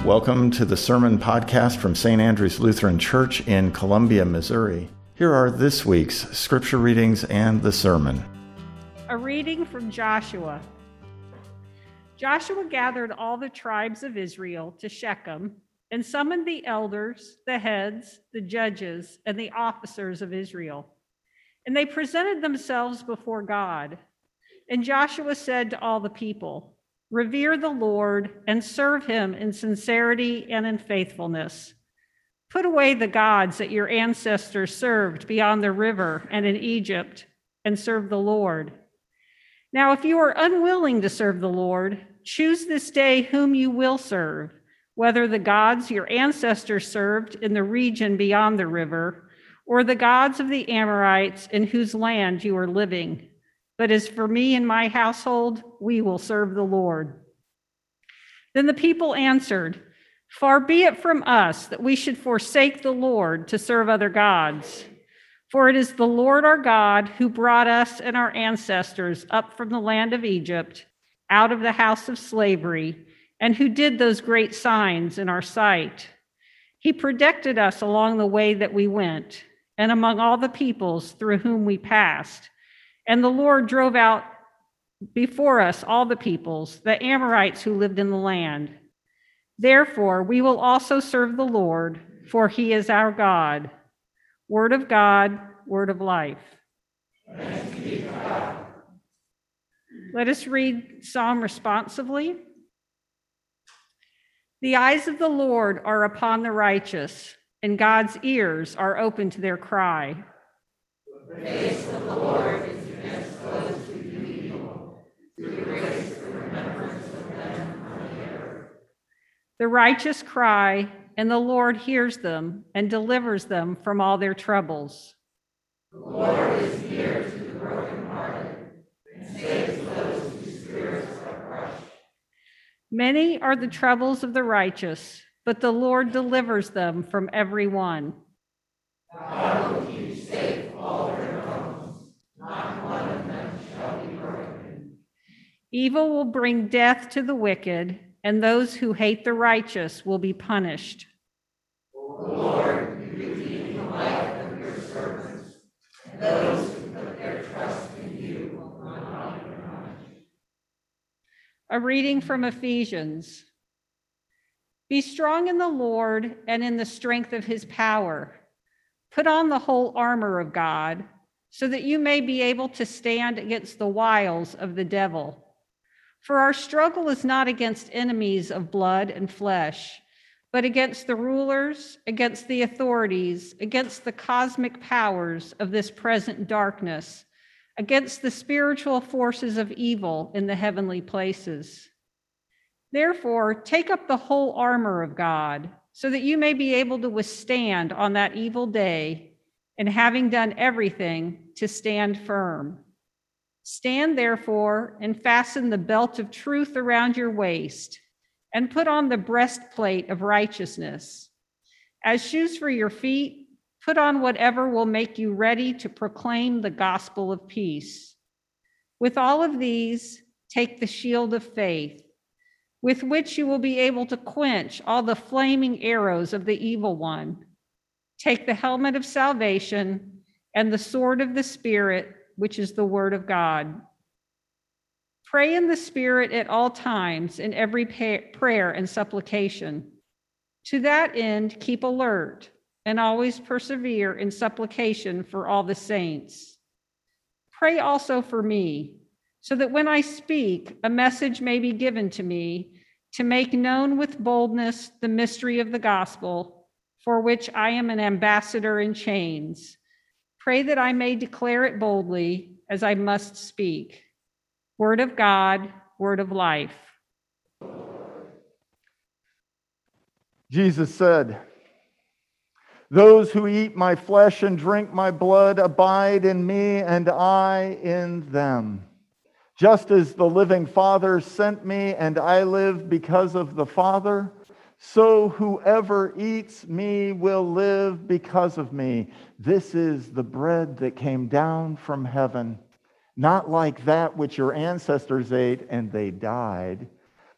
Welcome to the Sermon Podcast from St. Andrew's Lutheran Church in Columbia, Missouri. Here are this week's scripture readings and the sermon. A reading from Joshua. Joshua gathered all the tribes of Israel to Shechem and summoned the elders, the heads, the judges, and the officers of Israel. And they presented themselves before God. And Joshua said to all the people, "Revere the Lord and serve him in sincerity and in faithfulness. Put away the gods that your ancestors served beyond the river and in Egypt, and serve the Lord. Now, if you are unwilling to serve the Lord, choose this day whom you will serve, whether the gods your ancestors served in the region beyond the river, or the gods of the Amorites in whose land you are living. But as for me and my household, we will serve the Lord." Then the people answered, "Far be it from us that we should forsake the Lord to serve other gods. For it is the Lord our God who brought us and our ancestors up from the land of Egypt, out of the house of slavery, and who did those great signs in our sight. He protected us along the way that we went, and among all the peoples through whom we passed. And the Lord drove out before us all the peoples, the Amorites who lived in the land. Therefore, we will also serve the Lord, for he is our God." Word of God, word of life. Thanks be to God. Let us read Psalm responsively. The eyes of the Lord are upon the righteous, and God's ears are open to their cry. The face of the Lord is against those who do evil, to erase the remembrance of them from the earth. The righteous cry, and the Lord hears them and delivers them from all their troubles. The Lord is near to the brokenhearted and saves those whose spirits are crushed. Many are the troubles of the righteous, but the Lord delivers them from every one. God will keep safe all their bones, not one of them shall be broken. Evil will bring death to the wicked, and those who hate the righteous will be punished. The Lord, you redeem the life of your servants, and those who put their trust in you will not be punished. A reading from Ephesians. Be strong in the Lord and in the strength of his power. Put on the whole armor of God, so that you may be able to stand against the wiles of the devil. For our struggle is not against enemies of blood and flesh, but against the rulers, against the authorities, against the cosmic powers of this present darkness, against the spiritual forces of evil in the heavenly places. Therefore, take up the whole armor of God, so that you may be able to withstand on that evil day, and having done everything, to stand firm. Stand therefore and fasten the belt of truth around your waist, and put on the breastplate of righteousness. As shoes for your feet, put on whatever will make you ready to proclaim the gospel of peace. With all of these, take the shield of faith, with which you will be able to quench all the flaming arrows of the evil one. Take the helmet of salvation and the sword of the Spirit, which is the word of God. Pray in the Spirit at all times in every prayer and supplication. To that end, keep alert and always persevere in supplication for all the saints. Pray also for me, so that when I speak, a message may be given to me to make known with boldness the mystery of the gospel, for which I am an ambassador in chains. Pray that I may declare it boldly as I must speak. Word of God, word of life. Jesus said, "Those who eat my flesh and drink my blood abide in me, and I in them. Just as the living Father sent me, and I live because of the Father, so whoever eats me will live because of me. This is the bread that came down from heaven, not like that which your ancestors ate and they died,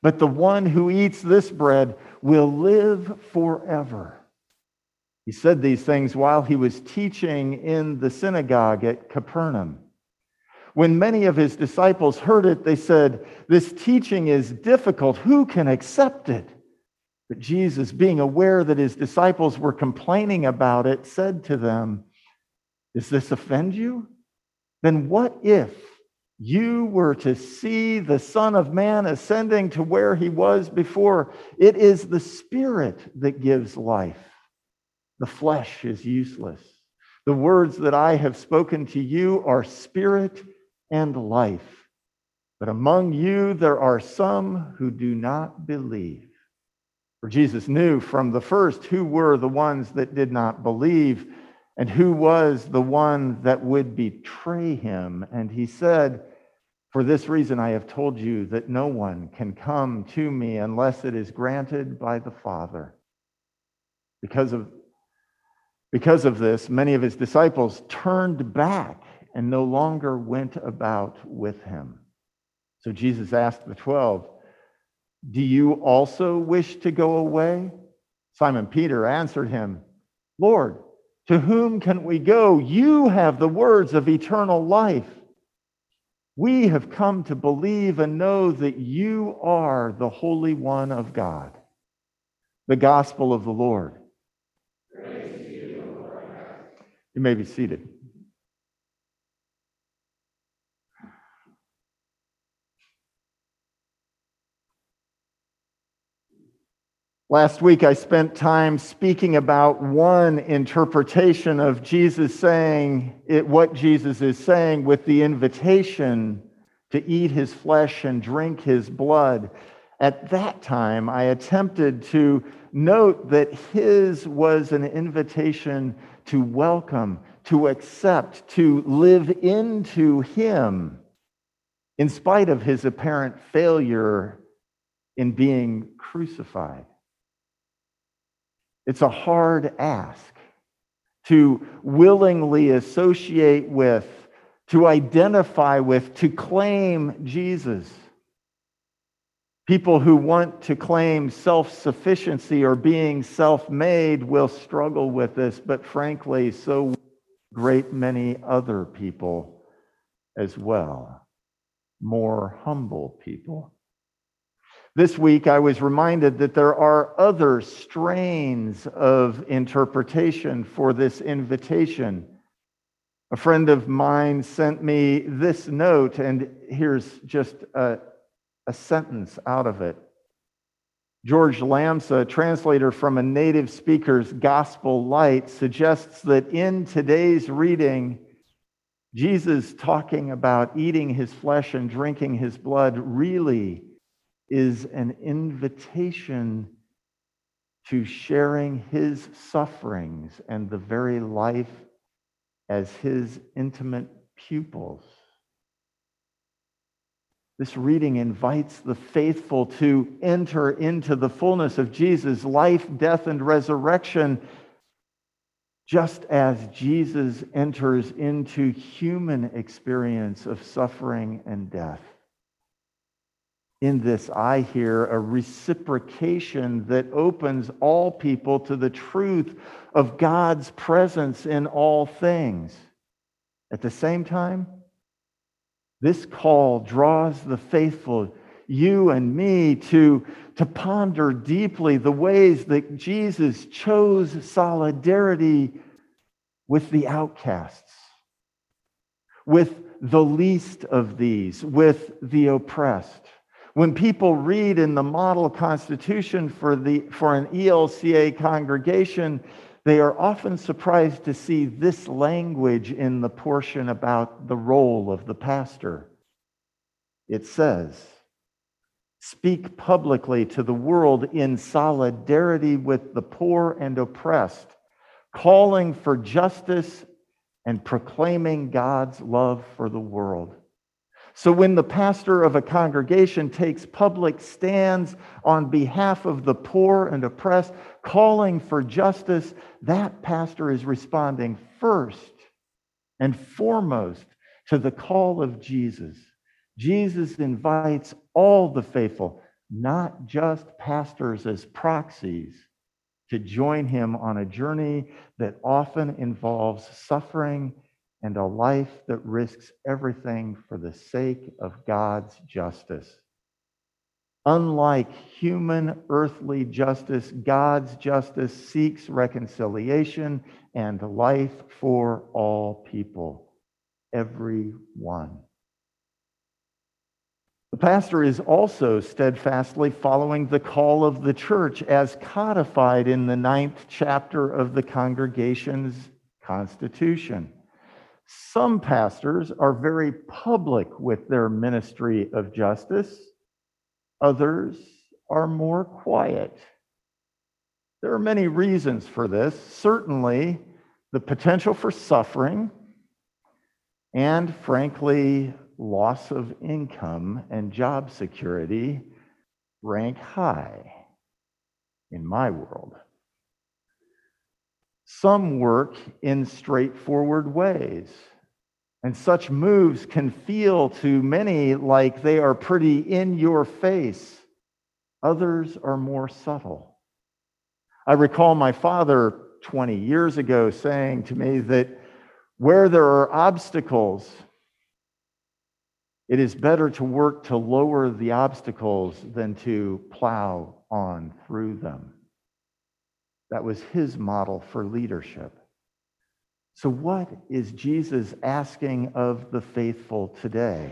but the one who eats this bread will live forever." He said these things while he was teaching in the synagogue at Capernaum. When many of his disciples heard it, they said, "This teaching is difficult. Who can accept it?" But Jesus, being aware that his disciples were complaining about it, said to them, "Does this offend you? Then what if you were to see the Son of Man ascending to where he was before? It is the Spirit that gives life. The flesh is useless. The words that I have spoken to you are spirit and life. But among you there are some who do not believe." For Jesus knew from the first who were the ones that did not believe and who was the one that would betray him. And he said, "For this reason I have told you that no one can come to me unless it is granted by the Father." Because of this, many of his disciples turned back and no longer went about with him. So Jesus asked the 12, "Do you also wish to go away?" Simon Peter answered him, "Lord, to whom can we go? You have the words of eternal life. We have come to believe and know that you are the Holy One of God." The gospel of the Lord. Praise to you, Lord. You may be seated. Last week, I spent time speaking about one interpretation of Jesus saying what Jesus is saying with the invitation to eat his flesh and drink his blood. At that time, I attempted to note that his was an invitation to welcome, to accept, to live into him, in spite of his apparent failure in being crucified. It's a hard ask to willingly associate with, to identify with, to claim Jesus. People who want to claim self-sufficiency or being self-made will struggle with this, but frankly, so will a great many other people as well, more humble people. This week, I was reminded that there are other strains of interpretation for this invitation. A friend of mine sent me this note, and here's just a sentence out of it. George Lamsa, a translator from a native speaker's Gospel Light, suggests that in today's reading, Jesus talking about eating his flesh and drinking his blood really is an invitation to sharing his sufferings and the very life as his intimate pupils. This reading invites the faithful to enter into the fullness of Jesus' life, death, and resurrection, just as Jesus enters into human experience of suffering and death. In this, I hear a reciprocation that opens all people to the truth of God's presence in all things. At the same time, this call draws the faithful, you and me, to ponder deeply the ways that Jesus chose solidarity with the outcasts, with the least of these, with the oppressed. When people read in the model constitution for an ELCA congregation, they are often surprised to see this language in the portion about the role of the pastor. It says, "Speak publicly to the world in solidarity with the poor and oppressed, calling for justice and proclaiming God's love for the world." So when the pastor of a congregation takes public stands on behalf of the poor and oppressed, calling for justice, that pastor is responding first and foremost to the call of Jesus. Jesus invites all the faithful, not just pastors as proxies, to join him on a journey that often involves suffering and a life that risks everything for the sake of God's justice. Unlike human earthly justice, God's justice seeks reconciliation and life for all people, everyone. The pastor is also steadfastly following the call of the church as codified in the 9th chapter of the congregation's constitution. Some pastors are very public with their ministry of justice. Others are more quiet. There are many reasons for this. Certainly, the potential for suffering and, frankly, loss of income and job security rank high in my world. Some work in straightforward ways, and such moves can feel to many like they are pretty in your face. Others are more subtle. I recall my father 20 years ago saying to me that where there are obstacles, it is better to work to lower the obstacles than to plow on through them. That was his model for leadership. So what is Jesus asking of the faithful today?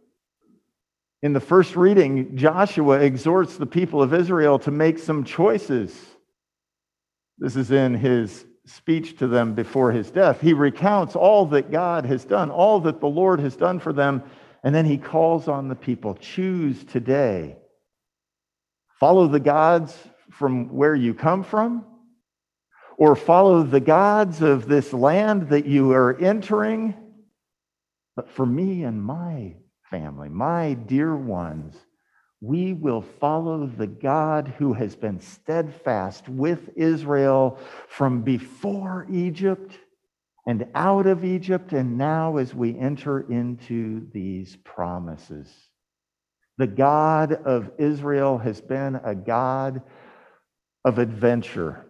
In the first reading, Joshua exhorts the people of Israel to make some choices. This is in his speech to them before his death. He recounts all that God has done, all that the Lord has done for them, and then he calls on the people, choose today. Follow the gods from where you come from, or follow the gods of this land that you are entering. But for me and my family, my dear ones, we will follow the God who has been steadfast with Israel from before Egypt and out of Egypt, and now as we enter into these promises. The God of Israel has been a God of adventure,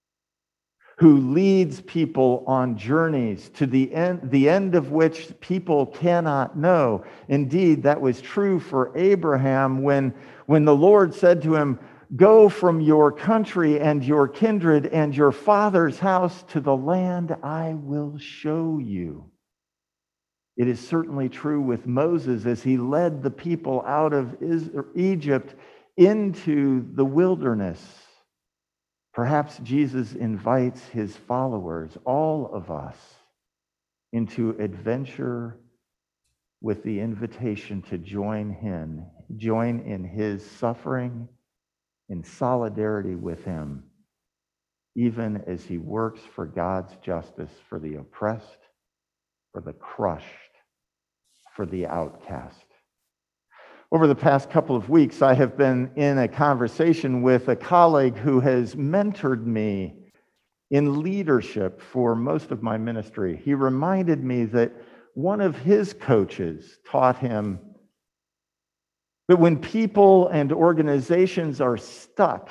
who leads people on journeys to the end of which people cannot know. Indeed, that was true for Abraham when the Lord said to him, "Go from your country and your kindred and your father's house to the land I will show you." It is certainly true with Moses as he led the people out of Egypt into the wilderness. Perhaps Jesus invites his followers, all of us, into adventure with the invitation to join in his suffering, in solidarity with him, even as he works for God's justice for the oppressed, for the crushed, for the outcast. Over the past couple of weeks, I have been in a conversation with a colleague who has mentored me in leadership for most of my ministry. He reminded me that one of his coaches taught him that when people and organizations are stuck,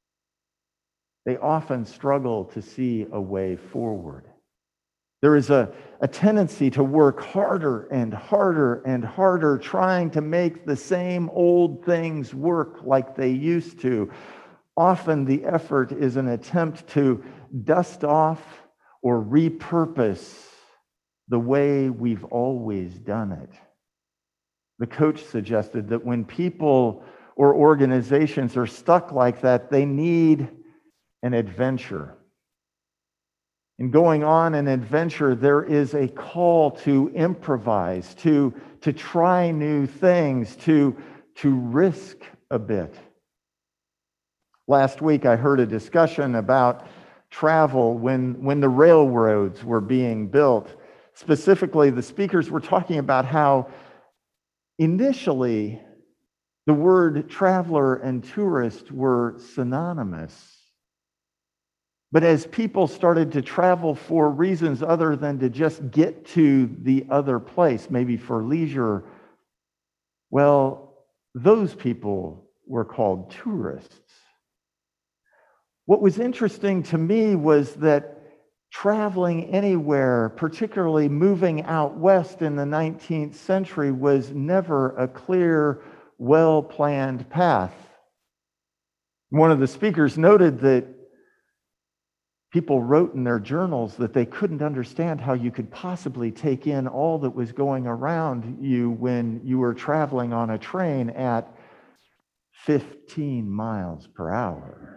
they often struggle to see a way forward. There is a tendency to work harder and harder and harder, trying to make the same old things work like they used to. Often the effort is an attempt to dust off or repurpose the way we've always done it. The coach suggested that when people or organizations are stuck like that, they need an adventure. In going on an adventure, there is a call to improvise, to try new things, to risk a bit. Last week, I heard a discussion about travel when the railroads were being built. Specifically, the speakers were talking about how initially the word traveler and tourist were synonymous. But as people started to travel for reasons other than to just get to the other place, maybe for leisure, well, those people were called tourists. What was interesting to me was that traveling anywhere, particularly moving out west in the 19th century, was never a clear, well-planned path. One of the speakers noted that people wrote in their journals that they couldn't understand how you could possibly take in all that was going around you when you were traveling on a train at 15 miles per hour.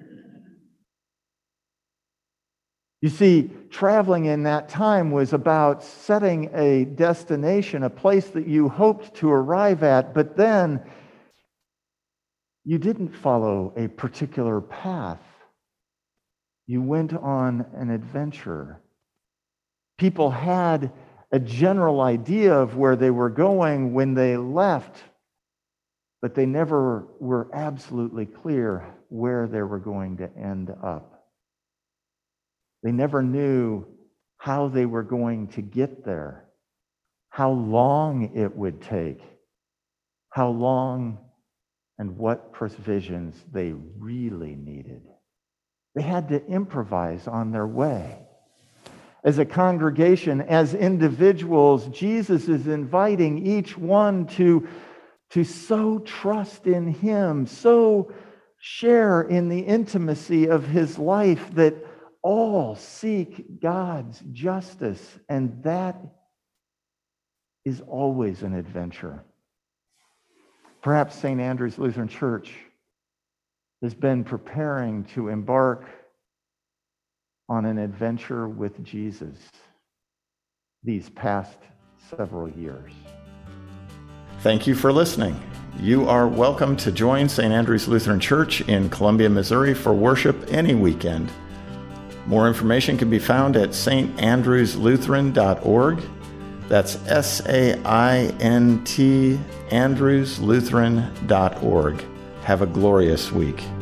You see, traveling in that time was about setting a destination, a place that you hoped to arrive at, but then you didn't follow a particular path. You went on an adventure. People had a general idea of where they were going when they left, but they never were absolutely clear where they were going to end up. They never knew how they were going to get there, how long it would take, how long and what provisions they really needed. They had to improvise on their way. As a congregation, as individuals, Jesus is inviting each one to so trust in Him, so share in the intimacy of His life that all seek God's justice, and that is always an adventure. Perhaps St. Andrew's Lutheran Church has been preparing to embark on an adventure with Jesus these past several years. Thank you for listening. You are welcome to join St. Andrew's Lutheran Church in Columbia, Missouri for worship any weekend. More information can be found at standrewslutheran.org. That's SAINT, andrewslutheran.org. Have a glorious week.